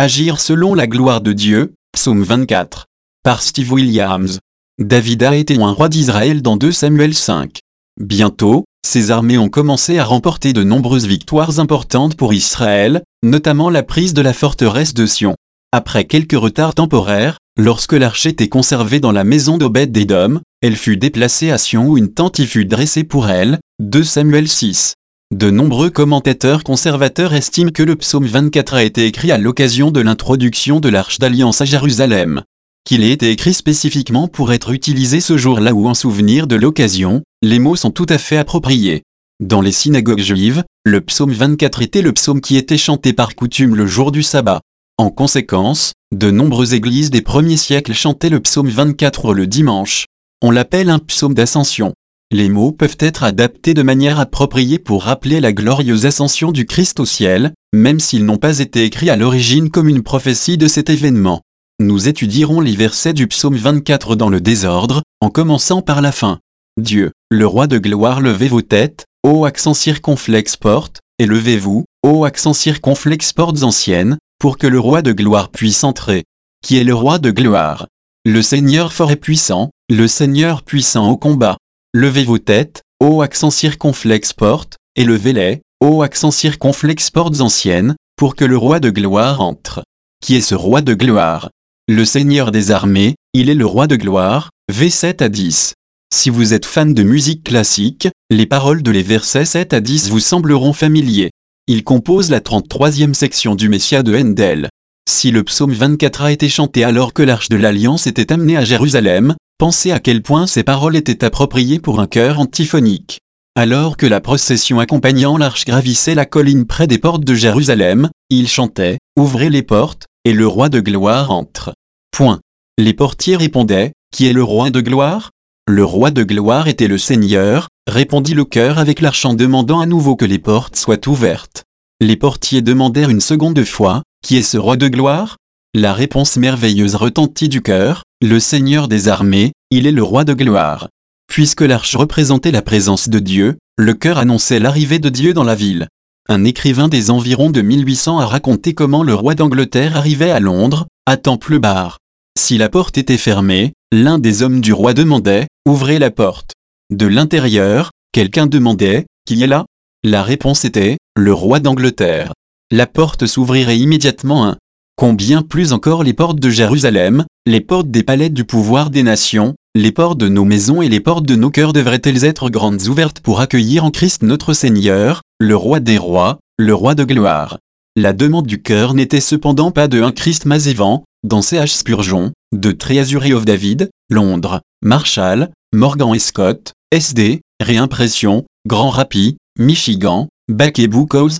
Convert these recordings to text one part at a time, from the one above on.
Agir selon la gloire de Dieu, Psaume 24. Par Steve Williams. David a été un roi d'Israël dans 2 Samuel 5. Bientôt, ses armées ont commencé à remporter de nombreuses victoires importantes pour Israël, notamment la prise de la forteresse de Sion. Après quelques retards temporaires, lorsque l'arche était conservée dans la maison d'Obed-Édom, elle fut déplacée à Sion où une tente y fut dressée pour elle, 2 Samuel 6. De nombreux commentateurs conservateurs estiment que le psaume 24 a été écrit à l'occasion de l'introduction de l'Arche d'Alliance à Jérusalem. Qu'il ait été écrit spécifiquement pour être utilisé ce jour-là ou en souvenir de l'occasion, les mots sont tout à fait appropriés. Dans les synagogues juives, le psaume 24 était le psaume qui était chanté par coutume le jour du sabbat. En conséquence, de nombreuses églises des premiers siècles chantaient le psaume 24 le dimanche. On l'appelle un psaume d'ascension. Les mots peuvent être adaptés de manière appropriée pour rappeler la glorieuse ascension du Christ au ciel, même s'ils n'ont pas été écrits à l'origine comme une prophétie de cet événement. Nous étudierons les versets du psaume 24 dans le désordre, en commençant par la fin. Dieu, le roi de gloire, levez vos têtes, ô accent circonflexe portes, et levez-vous, ô accent circonflexe portes anciennes, pour que le roi de gloire puisse entrer. Qui est le roi de gloire? Le Seigneur fort et puissant, le Seigneur puissant au combat. Levez vos têtes, ô accent circonflexe portes, et levez-les, ô accent circonflexe portes anciennes, pour que le roi de gloire entre. Qui est ce roi de gloire? Le Seigneur des armées, il est le roi de gloire, V7 à 10. Si vous êtes fan de musique classique, les paroles de les versets 7 à 10 vous sembleront familiers. Ils composent la 33e section du Messia de Handel. Si le psaume 24 a été chanté alors que l'Arche de l'Alliance était amenée à Jérusalem, pensez à quel point ces paroles étaient appropriées pour un chœur antiphonique. Alors que la procession accompagnant l'arche gravissait la colline près des portes de Jérusalem, ils chantaient « Ouvrez les portes, et le roi de gloire entre ». Point. Les portiers répondaient « Qui est le roi de gloire ?» Le roi de gloire était le Seigneur, répondit le chœur avec l'arche en demandant à nouveau que les portes soient ouvertes. Les portiers demandèrent une seconde fois « Qui est ce roi de gloire ?» La réponse merveilleuse retentit du chœur, le Seigneur des armées, il est le roi de gloire. Puisque l'arche représentait la présence de Dieu, le chœur annonçait l'arrivée de Dieu dans la ville. Un écrivain des environs de 1800 a raconté comment le roi d'Angleterre arrivait à Londres, à Temple Bar. Si la porte était fermée, l'un des hommes du roi demandait « Ouvrez la porte ». De l'intérieur, quelqu'un demandait « Qui est là ?» La réponse était « Le roi d'Angleterre ». La porte s'ouvrirait immédiatement. Combien plus encore les portes de Jérusalem, les portes des palais du pouvoir des nations, les portes de nos maisons et les portes de nos cœurs devraient-elles être grandes ouvertes pour accueillir en Christ notre Seigneur, le roi des rois, le roi de gloire. La demande du cœur n'était cependant pas de un Christ Mazévan, dans C.H. Spurgeon, de Treasury of David, Londres, Marshall, Morgan et Scott, SD, Réimpression, Grand Rapids, Michigan, Back et Bookhouse,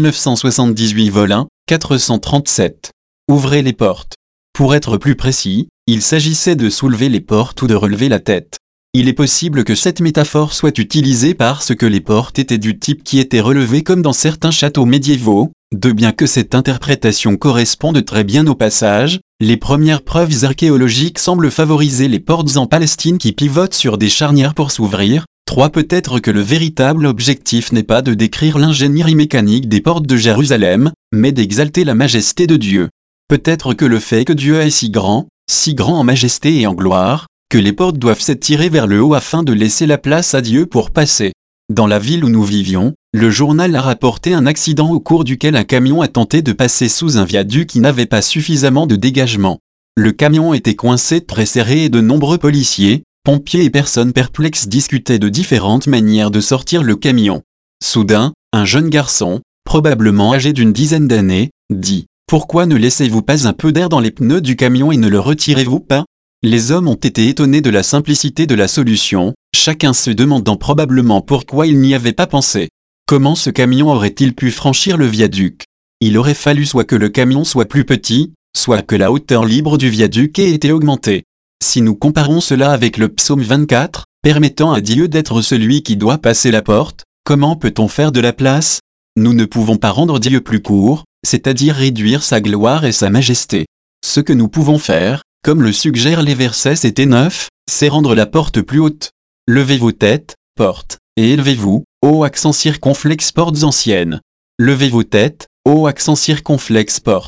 1978 vol 1, 437. Ouvrez les portes. Pour être plus précis, il s'agissait de soulever les portes ou de relever la tête. Il est possible que cette métaphore soit utilisée parce que les portes étaient du type qui était relevé comme dans certains châteaux médiévaux, de bien que cette interprétation corresponde très bien au passage, les premières preuves archéologiques semblent favoriser les portes en Palestine qui pivotent sur des charnières pour s'ouvrir. 3. Peut-être que le véritable objectif n'est pas de décrire l'ingénierie mécanique des portes de Jérusalem, mais d'exalter la majesté de Dieu. Peut-être que le fait que Dieu est si grand en majesté et en gloire, que les portes doivent s'étirer vers le haut afin de laisser la place à Dieu pour passer. Dans la ville où nous vivions, le journal a rapporté un accident au cours duquel un camion a tenté de passer sous un viaduc qui n'avait pas suffisamment de dégagement. Le camion était coincé très serré et de nombreux policiers, pompiers et personnes perplexes discutaient de différentes manières de sortir le camion. Soudain, un jeune garçon, probablement âgé d'une dizaine d'années, dit « Pourquoi ne laissez-vous pas un peu d'air dans les pneus du camion et ne le retirez-vous pas ?» Les hommes ont été étonnés de la simplicité de la solution, chacun se demandant probablement pourquoi il n'y avait pas pensé. Comment ce camion aurait-il pu franchir le viaduc? Il aurait fallu soit que le camion soit plus petit, soit que la hauteur libre du viaduc ait été augmentée. Si nous comparons cela avec le psaume 24, permettant à Dieu d'être celui qui doit passer la porte, comment peut-on faire de la place? Nous ne pouvons pas rendre Dieu plus court, c'est-à-dire réduire sa gloire et sa majesté. Ce que nous pouvons faire, comme le suggèrent les versets 7 et 9, c'est rendre la porte plus haute. Levez vos têtes, portes, et élevez-vous, ô accent circonflexe portes anciennes. Levez vos têtes, ô accent circonflexe portes.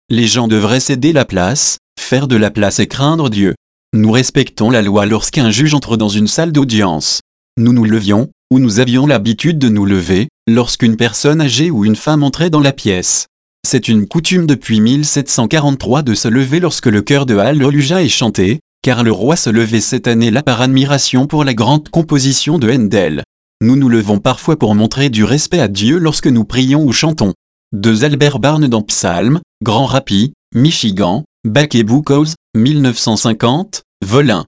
Les gens devraient céder la place, faire de la place et craindre Dieu. Nous respectons la loi lorsqu'un juge entre dans une salle d'audience. Nous nous levions, ou nous avions l'habitude de nous lever, lorsqu'une personne âgée ou une femme entrait dans la pièce. C'est une coutume depuis 1743 de se lever lorsque le chœur de Hallelujah est chanté, car le roi se levait cette année-là par admiration pour la grande composition de Handel. Nous nous levons parfois pour montrer du respect à Dieu lorsque nous prions ou chantons. De Albert Barnes dans Psalm, Grand Rapids, Michigan, Back et Bookhouse, 1950, vol 1,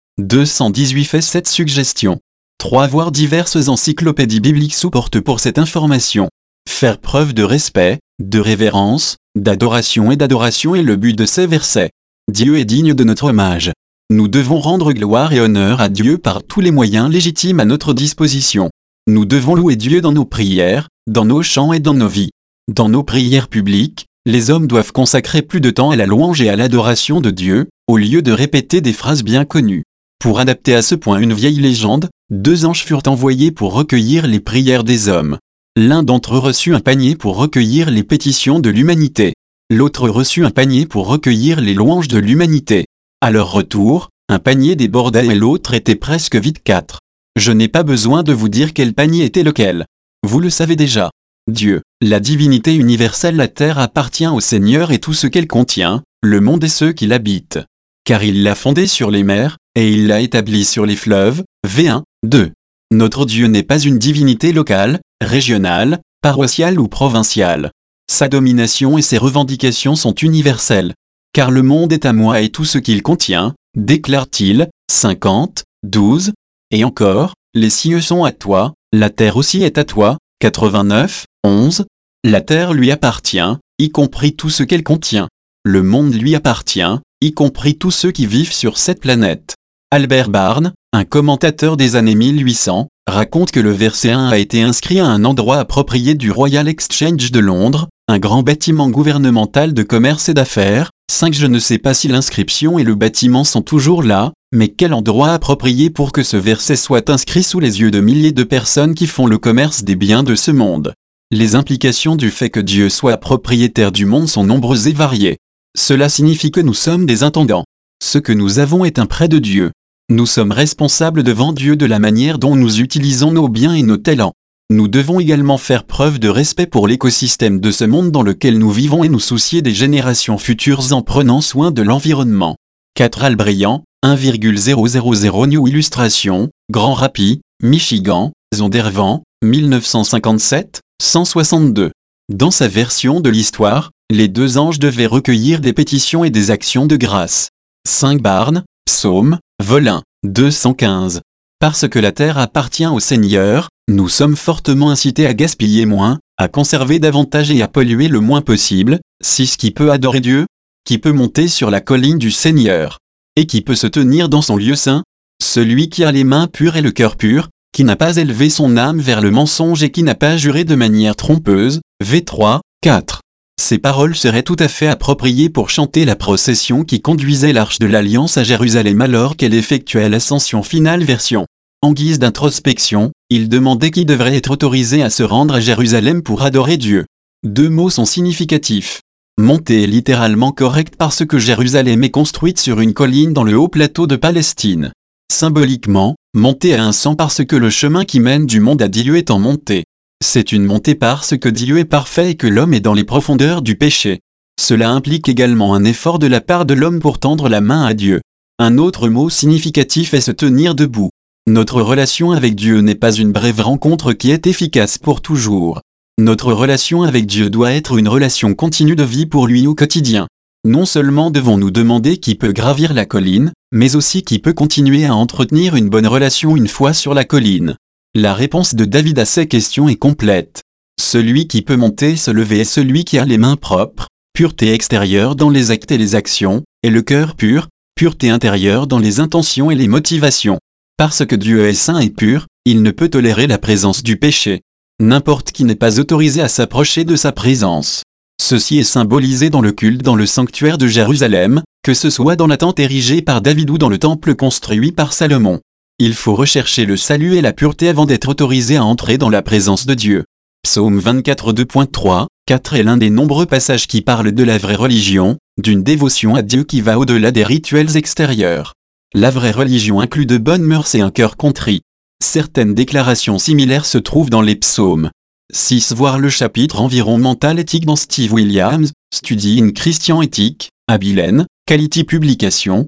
218 fait cette suggestion. 3. Voir diverses encyclopédies bibliques supportent pour cette information. Faire preuve de respect, de révérence, d'adoration est le but de ces versets. Dieu est digne de notre hommage. Nous devons rendre gloire et honneur à Dieu par tous les moyens légitimes à notre disposition. Nous devons louer Dieu dans nos prières, dans nos chants et dans nos vies. Dans nos prières publiques, les hommes doivent consacrer plus de temps à la louange et à l'adoration de Dieu, au lieu de répéter des phrases bien connues. Pour adapter à ce point une vieille légende, 2 anges furent envoyés pour recueillir les prières des hommes. L'un d'entre eux reçut un panier pour recueillir les pétitions de l'humanité. L'autre reçut un panier pour recueillir les louanges de l'humanité. À leur retour, un panier déborda et l'autre était presque vide. 4. Je n'ai pas besoin de vous dire quel panier était lequel. Vous le savez déjà. Dieu, la divinité universelle, la terre appartient au Seigneur et tout ce qu'elle contient, le monde et ceux qui l'habitent. Car il l'a fondé sur les mers, et il l'a établi sur les fleuves. V1, 2. Notre Dieu n'est pas une divinité locale, régionale, paroissiale ou provinciale. Sa domination et ses revendications sont universelles. Car le monde est à moi et tout ce qu'il contient, déclare-t-il, 50, 12. Et encore, les cieux sont à toi, la terre aussi est à toi, 89, 11. La terre lui appartient, y compris tout ce qu'elle contient. Le monde lui appartient, y compris tous ceux qui vivent sur cette planète. Albert Barnes, un commentateur des années 1800, raconte que le verset 1 a été inscrit à un endroit approprié du Royal Exchange de Londres, un grand bâtiment gouvernemental de commerce et d'affaires. 5. Je ne sais pas si l'inscription et le bâtiment sont toujours là, mais quel endroit approprié pour que ce verset soit inscrit sous les yeux de milliers de personnes qui font le commerce des biens de ce monde. Les implications du fait que Dieu soit propriétaire du monde sont nombreuses et variées. Cela signifie que nous sommes des intendants. Ce que nous avons est un prêt de Dieu. Nous sommes responsables devant Dieu de la manière dont nous utilisons nos biens et nos talents. Nous devons également faire preuve de respect pour l'écosystème de ce monde dans lequel nous vivons et nous soucier des générations futures en prenant soin de l'environnement. 4. Albriand, 1,000 New Illustration, Grand Rapids, Michigan, Zondervan, 1957, 162. Dans sa version de l'histoire, les 2 anges devaient recueillir des pétitions et des actions de grâce. 5. Barnes, Psaume, vol 1, 215. Parce que la terre appartient au Seigneur, nous sommes fortement incités à gaspiller moins, à conserver davantage et à polluer le moins possible. 6. Qui peut adorer Dieu? Qui peut monter sur la colline du Seigneur? Et qui peut se tenir dans son lieu saint? Celui qui a les mains pures et le cœur pur, qui n'a pas élevé son âme vers le mensonge et qui n'a pas juré de manière trompeuse. V3, 4. Ces paroles seraient tout à fait appropriées pour chanter la procession qui conduisait l'Arche de l'Alliance à Jérusalem alors qu'elle effectuait l'ascension finale. Version. En guise d'introspection, il demandait qui devrait être autorisé à se rendre à Jérusalem pour adorer Dieu. 2 mots sont significatifs. Monter est littéralement correct parce que Jérusalem est construite sur une colline dans le haut plateau de Palestine. Symboliquement, monter a un sens parce que le chemin qui mène du monde à Dieu est en montée. C'est une montée parce que Dieu est parfait et que l'homme est dans les profondeurs du péché. Cela implique également un effort de la part de l'homme pour tendre la main à Dieu. Un autre mot significatif est se tenir debout. Notre relation avec Dieu n'est pas une brève rencontre qui est efficace pour toujours. Notre relation avec Dieu doit être une relation continue de vie pour lui au quotidien. Non seulement devons-nous demander qui peut gravir la colline, mais aussi qui peut continuer à entretenir une bonne relation une fois sur la colline. La réponse de David à ces questions est complète. Celui qui peut monter et se lever est celui qui a les mains propres, pureté extérieure dans les actes et les actions, et le cœur pur, pureté intérieure dans les intentions et les motivations. Parce que Dieu est saint et pur, il ne peut tolérer la présence du péché. N'importe qui n'est pas autorisé à s'approcher de sa présence. Ceci est symbolisé dans le culte dans le sanctuaire de Jérusalem, que ce soit dans la tente érigée par David ou dans le temple construit par Salomon. Il faut rechercher le salut et la pureté avant d'être autorisé à entrer dans la présence de Dieu. Psaume 24 2.3, 4 est l'un des nombreux passages qui parlent de la vraie religion, d'une dévotion à Dieu qui va au-delà des rituels extérieurs. La vraie religion inclut de bonnes mœurs et un cœur contrit. Certaines déclarations similaires se trouvent dans les psaumes. 6 voir le chapitre environ mental éthique dans Steve Williams, Study in Christian Ethic, Abilene, Quality Publication,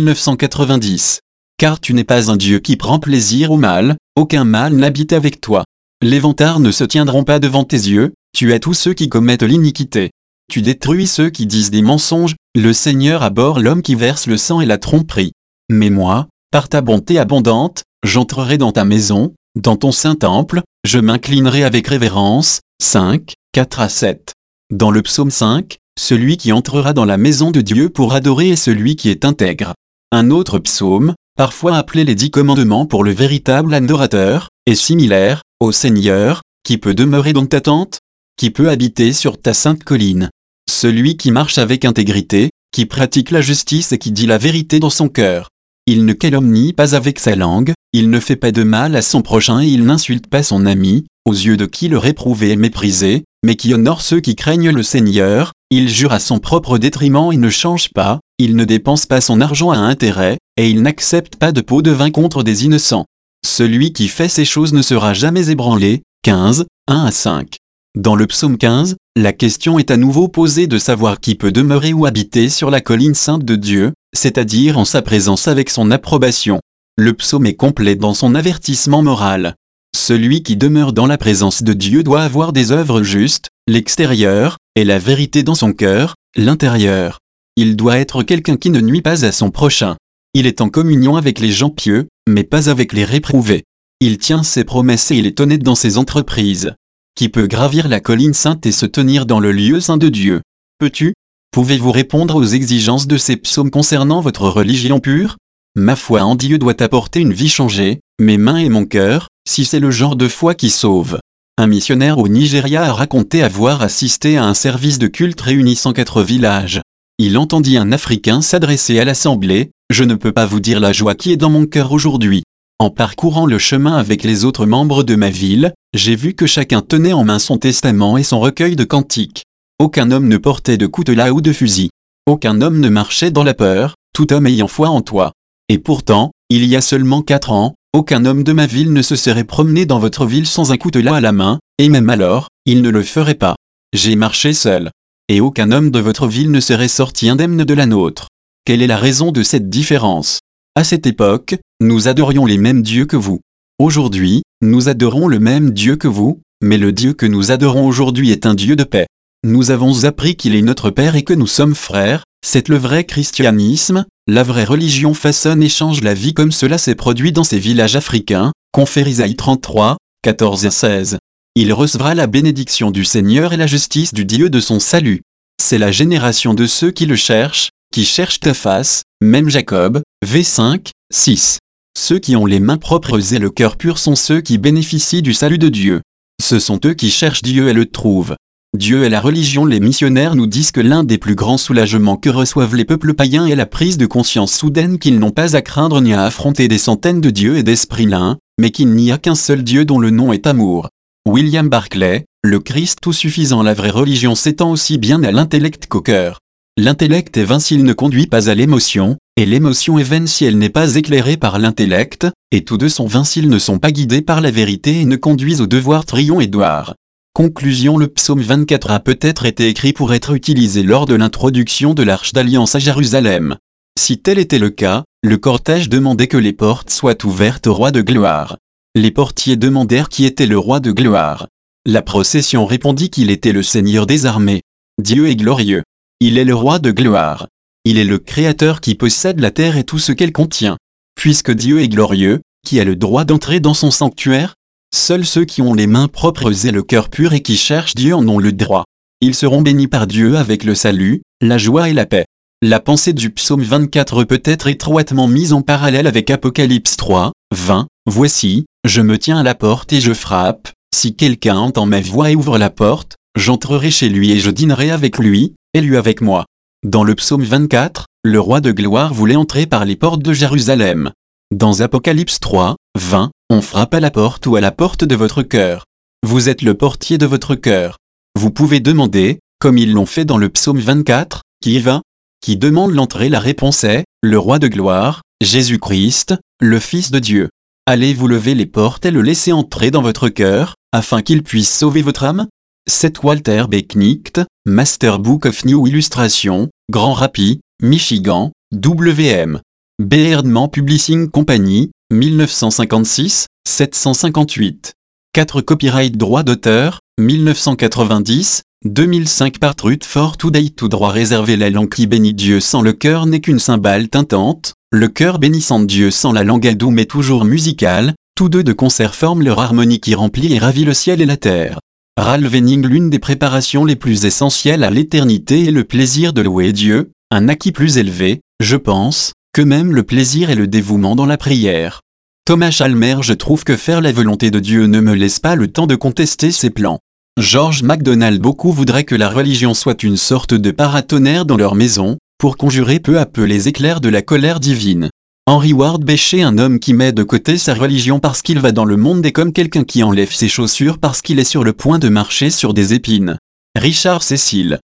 1990. Car tu n'es pas un Dieu qui prend plaisir au mal, aucun mal n'habite avec toi. Les vantards ne se tiendront pas devant tes yeux, tu hais tous ceux qui commettent l'iniquité. Tu détruis ceux qui disent des mensonges, le Seigneur abhorre l'homme qui verse le sang et la tromperie. Mais moi, par ta bonté abondante, j'entrerai dans ta maison, dans ton saint temple, je m'inclinerai avec révérence. 5, 4 à 7. Dans le psaume 5, celui qui entrera dans la maison de Dieu pour adorer est celui qui est intègre. Un autre psaume, parfois appelé les 10 commandements pour le véritable adorateur, est similaire, ô Seigneur, qui peut demeurer dans ta tente? Qui peut habiter sur ta sainte colline? Celui qui marche avec intégrité, qui pratique la justice et qui dit la vérité dans son cœur. Il ne calomnie pas avec sa langue, il ne fait pas de mal à son prochain et il n'insulte pas son ami, aux yeux de qui le réprouvé est méprisé, mais qui honore ceux qui craignent le Seigneur. Il jure à son propre détriment et ne change pas, il ne dépense pas son argent à intérêt, et il n'accepte pas de pot de vin contre des innocents. Celui qui fait ces choses ne sera jamais ébranlé. 15, 1 à 5. Dans le psaume 15, la question est à nouveau posée de savoir qui peut demeurer ou habiter sur la colline sainte de Dieu, c'est-à-dire en sa présence avec son approbation. Le psaume est complet dans son avertissement moral. Celui qui demeure dans la présence de Dieu doit avoir des œuvres justes, l'extérieur, et la vérité dans son cœur, l'intérieur. Il doit être quelqu'un qui ne nuit pas à son prochain. Il est en communion avec les gens pieux, mais pas avec les réprouvés. Il tient ses promesses et il est honnête dans ses entreprises. Qui peut gravir la colline sainte et se tenir dans le lieu saint de Dieu? Peux-tu? Pouvez-vous répondre aux exigences de ces psaumes concernant votre religion pure? Ma foi en Dieu doit apporter une vie changée, mes mains et mon cœur, si c'est le genre de foi qui sauve. Un missionnaire au Nigeria a raconté avoir assisté à un service de culte réunissant 4 villages. Il entendit un Africain s'adresser à l'assemblée, « Je ne peux pas vous dire la joie qui est dans mon cœur aujourd'hui. En parcourant le chemin avec les autres membres de ma ville, j'ai vu que chacun tenait en main son testament et son recueil de cantiques. Aucun homme ne portait de coutelas ou de fusil. Aucun homme ne marchait dans la peur, tout homme ayant foi en toi. Et pourtant, il y a seulement 4 ans, aucun homme de ma ville ne se serait promené dans votre ville sans un coutelas à la main, et même alors, il ne le ferait pas. J'ai marché seul. Et aucun homme de votre ville ne serait sorti indemne de la nôtre. Quelle est la raison de cette différence? À cette époque, nous adorions les mêmes dieux que vous. Aujourd'hui, nous adorons le même Dieu que vous, mais le Dieu que nous adorons aujourd'hui est un Dieu de paix. Nous avons appris qu'il est notre Père et que nous sommes frères, c'est le vrai christianisme, la vraie religion façonne et change la vie comme cela s'est produit dans ces villages africains, confère Isaïe 33, 14 à 16. Il recevra la bénédiction du Seigneur et la justice du Dieu de son salut. C'est la génération de ceux qui le cherchent, qui cherchent ta face, même Jacob, v5, 6. Ceux qui ont les mains propres et le cœur pur sont ceux qui bénéficient du salut de Dieu. Ce sont eux qui cherchent Dieu et le trouvent. Dieu et la religion. Les missionnaires nous disent que l'un des plus grands soulagements que reçoivent les peuples païens est la prise de conscience soudaine qu'ils n'ont pas à craindre ni à affronter des centaines de dieux et d'esprits l'un, mais qu'il n'y a qu'un seul Dieu dont le nom est amour. William Barclay, le Christ tout suffisant. La vraie religion s'étend aussi bien à l'intellect qu'au cœur. L'intellect est vain s'il ne conduit pas à l'émotion, et l'émotion est vaine si elle n'est pas éclairée par l'intellect, et tous deux sont vains s'ils ne sont pas guidés par la vérité et ne conduisent au devoir triomphatoire. Conclusion. Le psaume 24 a peut-être été écrit pour être utilisé lors de l'introduction de l'Arche d'Alliance à Jérusalem. Si tel était le cas, le cortège demandait que les portes soient ouvertes au roi de gloire. Les portiers demandèrent qui était le roi de gloire. La procession répondit qu'il était le Seigneur des armées. Dieu est glorieux. Il est le roi de gloire. Il est le Créateur qui possède la terre et tout ce qu'elle contient. Puisque Dieu est glorieux, qui a le droit d'entrer dans son sanctuaire? Seuls ceux qui ont les mains propres et le cœur pur et qui cherchent Dieu en ont le droit. Ils seront bénis par Dieu avec le salut, la joie et la paix. La pensée du psaume 24 peut être étroitement mise en parallèle avec Apocalypse 3, 20. Voici, je me tiens à la porte et je frappe. Si quelqu'un entend ma voix et ouvre la porte, j'entrerai chez lui et je dînerai avec lui, et lui avec moi. Dans le psaume 24, le roi de gloire voulait entrer par les portes de Jérusalem. Dans Apocalypse 3, 20, on frappe à la porte ou à la porte de votre cœur. Vous êtes le portier de votre cœur. Vous pouvez demander, comme ils l'ont fait dans le psaume 24, qui y va? qui demande l'entrée. La réponse est, le roi de gloire, Jésus-Christ, le Fils de Dieu. Allez vous lever les portes et le laisser entrer dans votre cœur, afin qu'il puisse sauver votre âme? C'est Walter Beknicht, Master Book of New Illustration, Grand Rapids, Michigan, WM. Beardman Publishing Company, 1956, 758. 4 Copyright droit d'auteur, 1990, 2005 par Rutherford Today. Tout droit réservé. La langue qui bénit Dieu sans le cœur n'est qu'une cymbale tintante, le cœur bénissant Dieu sans la langue est doux mais toujours musical, tous deux de concert forment leur harmonie qui remplit et ravit le ciel et la terre. Ralph Henning. L'une des préparations les plus essentielles à l'éternité est le plaisir de louer Dieu, un acquis plus élevé, je pense, que même le plaisir et le dévouement dans la prière. Thomas Chalmers. Je trouve que faire la volonté de Dieu ne me laisse pas le temps de contester ses plans. George MacDonald. Beaucoup voudraient que la religion soit une sorte de paratonnerre dans leur maison, pour conjurer peu à peu les éclairs de la colère divine. Henry Ward Beecher. Un homme qui met de côté sa religion parce qu'il va dans le monde est comme quelqu'un qui enlève ses chaussures parce qu'il est sur le point de marcher sur des épines. Richard Cecil.